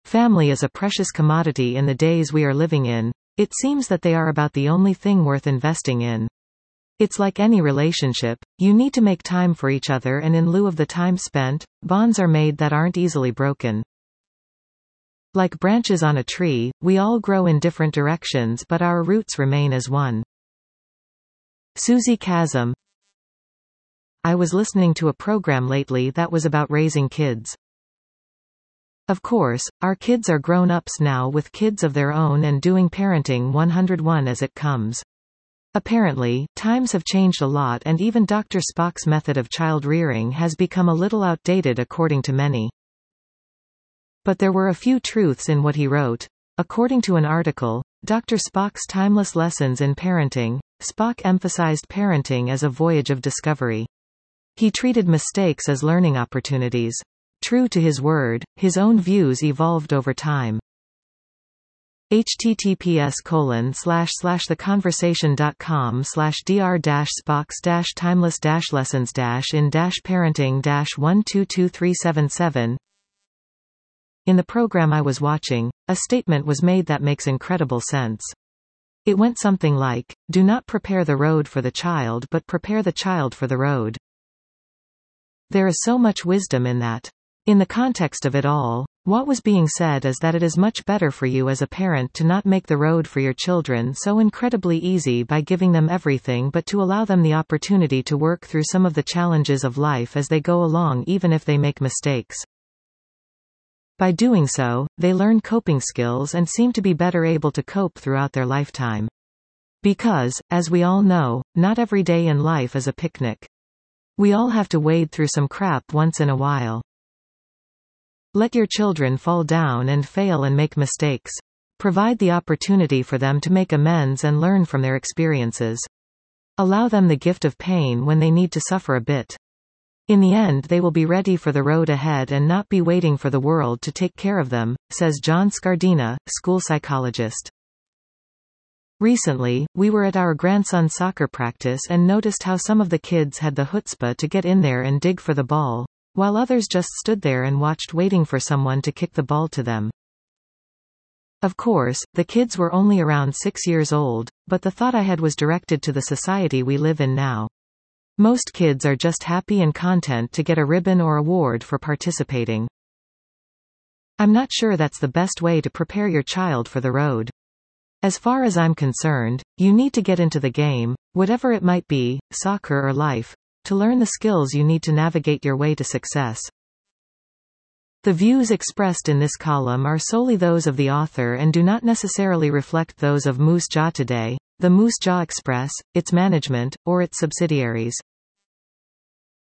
Family is a precious commodity in the days we are living in. It seems that they are about the only thing worth investing in. It's like any relationship, you need to make time for each other, and in lieu of the time spent, bonds are made that aren't easily broken. Like branches on a tree, we all grow in different directions, but our roots remain as one. Susie Chasm. I was listening to a program lately that was about raising kids. Of course, our kids are grown-ups now with kids of their own and doing parenting 101 as it comes. Apparently, times have changed a lot, and even Dr. Spock's method of child rearing has become a little outdated according to many. But there were a few truths in what he wrote. According to an article, Dr. Spock's Timeless Lessons in Parenting, Spock emphasized parenting as a voyage of discovery. He treated mistakes as learning opportunities. True to his word, his own views evolved over time. https://thecondversation.com/dr-spox-timeless-lessons-in-parenting-122377. In the program I was watching, a statement was made that makes incredible sense. It went something like, "Do not prepare the road for the child, but prepare the child for the road." There is so much wisdom in that. In the context of it all, what was being said is that it is much better for you as a parent to not make the road for your children so incredibly easy by giving them everything, but to allow them the opportunity to work through some of the challenges of life as they go along, even if they make mistakes. By doing so, they learn coping skills and seem to be better able to cope throughout their lifetime. Because, as we all know, not every day in life is a picnic. We all have to wade through some crap once in a while. Let your children fall down and fail and make mistakes. Provide the opportunity for them to make amends and learn from their experiences. Allow them the gift of pain when they need to suffer a bit. In the end, they will be ready for the road ahead and not be waiting for the world to take care of them, says John Scardina, school psychologist. Recently, we were at our grandson's soccer practice and noticed how some of the kids had the chutzpah to get in there and dig for the ball, while others just stood there and watched, waiting for someone to kick the ball to them. Of course, the kids were only around 6 years old, but the thought I had was directed to the society we live in now. Most kids are just happy and content to get a ribbon or award for participating. I'm not sure that's the best way to prepare your child for the road. As far as I'm concerned, you need to get into the game, whatever it might be, soccer or life, to learn the skills you need to navigate your way to success. The views expressed in this column are solely those of the author and do not necessarily reflect those of Moose Jaw Today, the Moose Jaw Express, its management, or its subsidiaries.